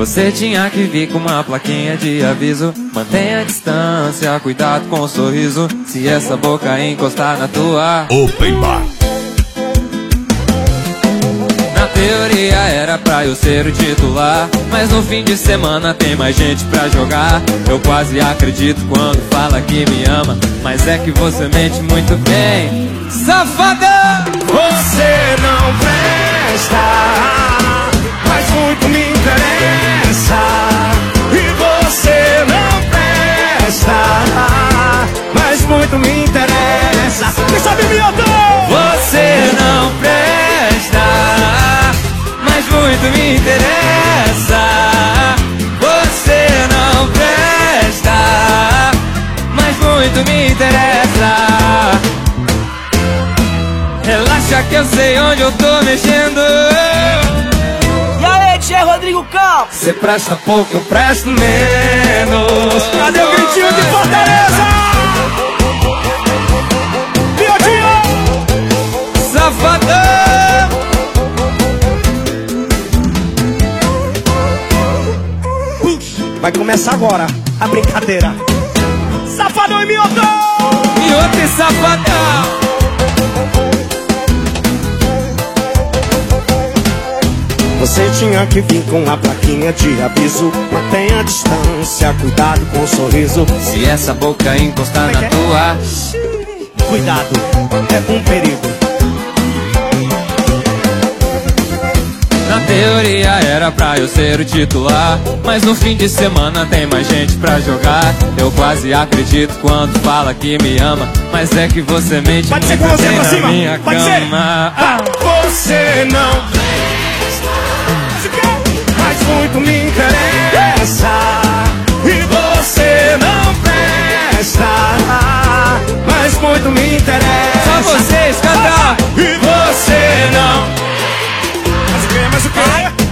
Você tinha que vir com uma plaquinha de aviso. Mantenha a distância, cuidado com o sorriso. Se essa boca encostar na tua. Open Bar. Na teoria era pra eu ser o titular, mas no fim de semana tem mais gente pra jogar. Eu quase acredito quando fala que me ama, mas é que você mente muito bem, safada! Você não presta, mas muito me interessa. E você não presta, mas muito me interessa. Quem sabe me atou? Você não presta, mas muito me interessa. Você não presta, mas muito me interessa. Relaxa que eu sei onde eu tô mexendo. E aí, Tchê Rodrigo Campos? Cê presta pouco, eu presto menos. Cadê o gritinho de Fortaleza? Piadinho! Safadão! Vai começar agora a brincadeira. Safadão e Mioto! Mioto e Safadão! Você tinha que vir com a plaquinha de aviso. Mantenha a distância, cuidado com o sorriso. Se essa boca encostar na tua, cuidado, é um perigo. na teoria era pra eu ser o titular, mas no fim de semana tem mais gente pra jogar. Eu quase acredito quando fala que me ama, mas é que você mente muito bem na minha cama. Você não presta, mas muito me interessa. E você não presta, mas muito me interessa. Só vocês cantar. E você não. Mas o quê?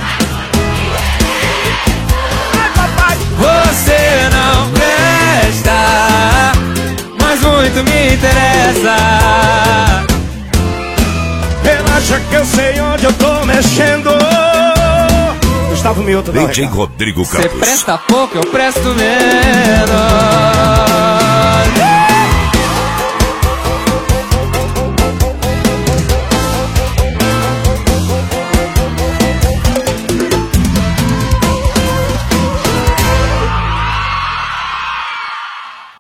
Ai, papai. Você não presta, mas muito me interessa. Relaxa que eu sei onde eu tô mexendo. Gustavo Milton, DJ Rodrigo Você Campos. presta pouco, eu presto menos.